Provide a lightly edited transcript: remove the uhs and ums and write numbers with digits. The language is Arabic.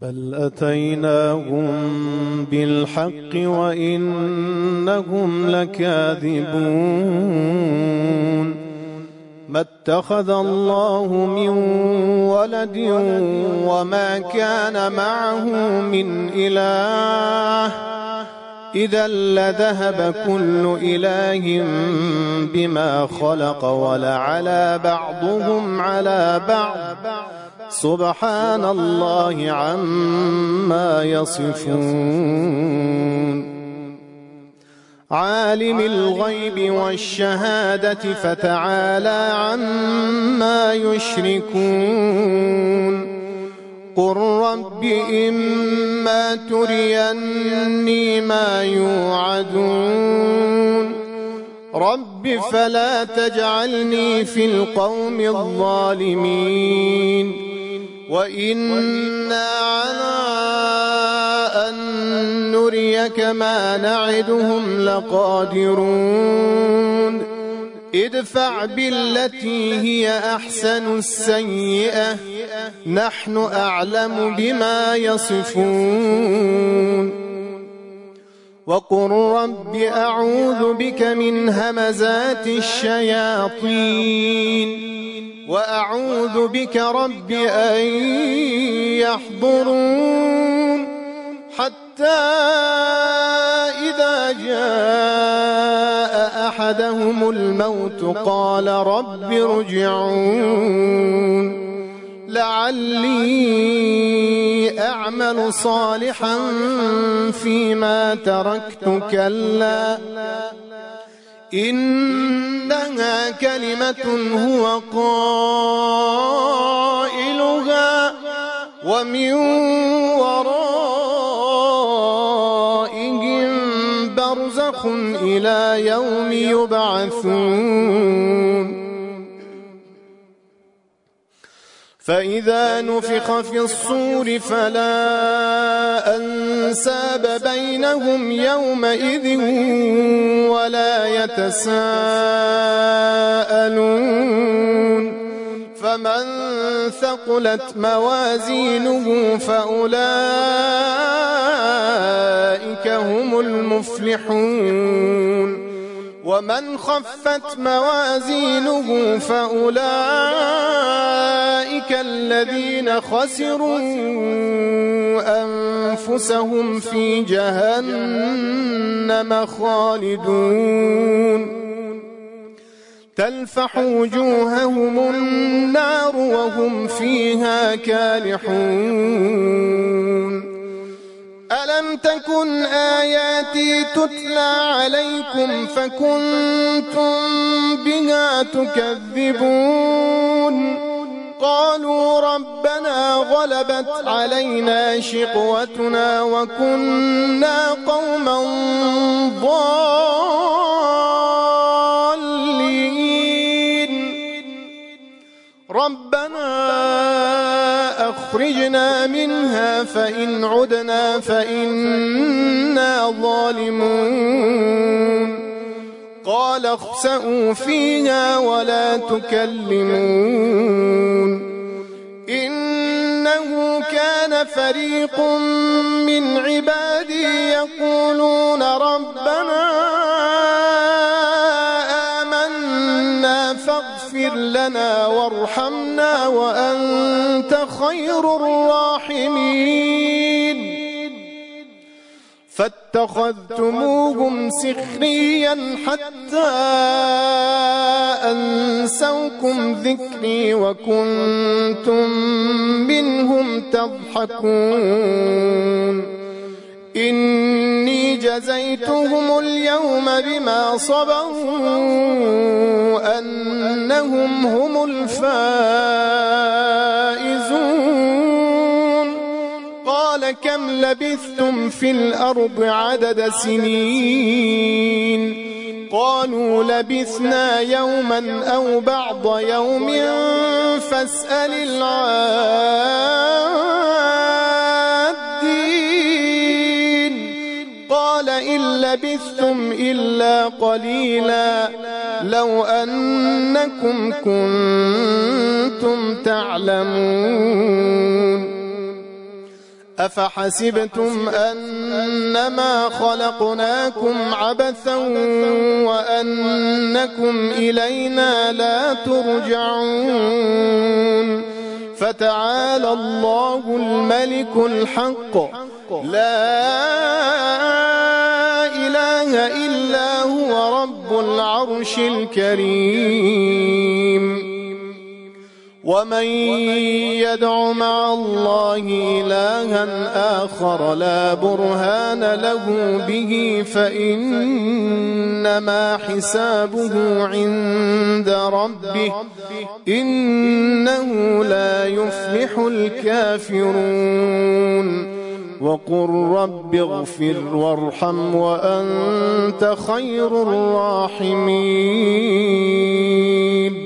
بل أتيناهم بالحق وإنهم لكاذبون ما اتخذ الله من ولد وما كان معه من إله إذا لذهب كل إله بما خلق ولعلى بعضهم على بعض سبحان الله عما يصفون عالم الغيب والشهادة فتعالى عما يشركون قل رب إما تريني ما يوعدون رب فلا تجعلني في القوم الظالمين وإنا على أن نريك ما نعدهم لقادرون ادفع بالتي هي أحسن السيئة نحن أعلم بما يصفون وقل رب أعوذ بك من همزات الشياطين وأعوذ بك رب أن يحضرون حتى إذا جاء أحدهم الموت قال رب ارجعون لعلي أعمل صالحا فيما تركت كلا إنها كلمة هو قائلها ومن ورائهم برزخ إلى يوم يبعثون فإذا نفخ في الصور فلا أنساب بينهم يومئذ ولا يتساءلون فمن ثقلت موازينه فأولئك هم المفلحون ومن خفت موازينه فأولئك الذين خسروا أنفسهم في جهنم خالدون تلفح وجوههم النار وهم فيها كالحون ألم تكن آياتي تتلى عليكم فكنتم بها تكذبون قالوا ربنا غلبت علينا شقوتنا وكنا قوما ضالين ربنا أخرجنا منها فإن عدنا فإنا ظالمون قال اخسئوا فيها ولا تكلمون إنه كان فريق من عبادي يقولون ربنا آمنا فاغفر لنا وارحمنا وأنت خير الراحمين فاتخذتموهم سخريا حتى أنسوكم ذكري وكنتم منهم تضحكون إني جزيتهم اليوم بما صبروا أنهم هم الفائزون قال كم لبثتم في الأرض عدد سنين قالوا لبثنا يوما أو بعض يوم فاسأل العادين قال إن لبثتم إلا قليلا لو أنكم كنتم تعلمون أفحسبتم أنما خلقناكم عبثا وأنكم إلينا لا ترجعون فتعالى الله الملك الحق لا إله إلا هو رب العرش الكريم ومن يدع مع الله إلها آخر لا برهان له به فإنما حسابه عند ربه إنه لا يفلح الكافرون وقل رب اغفر وارحم وأنت خير الراحمين